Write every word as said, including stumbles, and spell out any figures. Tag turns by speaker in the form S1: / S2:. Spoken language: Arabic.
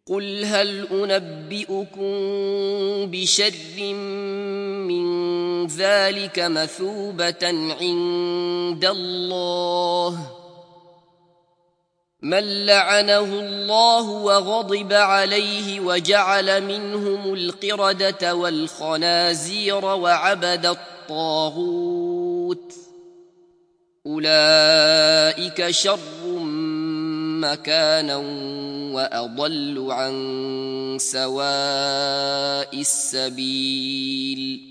S1: قل هل أنبئكم بشر من ذلك مثوبة عند الله من لعنه الله وغضب عليه وجعل منهم القردة والخنازير وعبد الطاغوت أولئك شر مكانا وأضل عن سواء السبيل